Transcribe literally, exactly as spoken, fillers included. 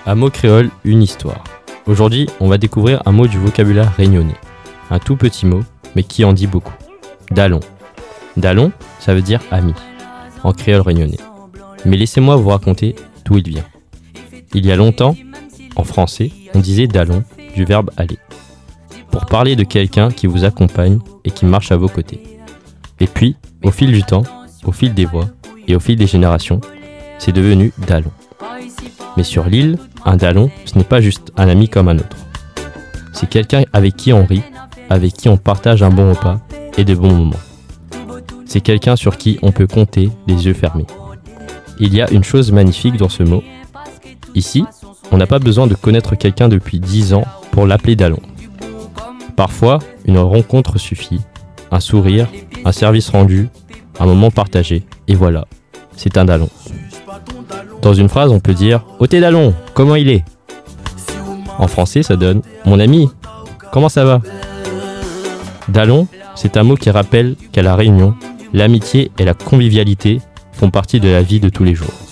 Un mot créole, une histoire. Aujourd'hui, on va découvrir un mot du vocabulaire réunionnais. Un tout petit mot, mais qui en dit beaucoup. Dalon. Dalon, ça veut dire ami, en créole réunionnais. Mais laissez-moi vous raconter d'où il vient. Il y a longtemps, en français, on disait dalon, du verbe aller, pour parler de quelqu'un qui vous accompagne et qui marche à vos côtés. Et puis, au fil du temps, au fil des voix et au fil des générations, c'est devenu dalon. Mais sur l'île, un dalon, ce n'est pas juste un ami comme un autre. C'est quelqu'un avec qui on rit, avec qui on partage un bon repas et de bons moments. C'est quelqu'un sur qui on peut compter les yeux fermés. Il y a une chose magnifique dans ce mot. Ici, on n'a pas besoin de connaître quelqu'un depuis dix ans pour l'appeler dalon. Parfois, une rencontre suffit, un sourire, un service rendu, un moment partagé, et voilà, c'est un dalon. Dans une phrase, on peut dire « Oh t'es dalon, comment il est ?» En français, ça donne « Mon ami, comment ça va ?» Dalon, c'est un mot qui rappelle qu'à La Réunion, l'amitié et la convivialité font partie de la vie de tous les jours.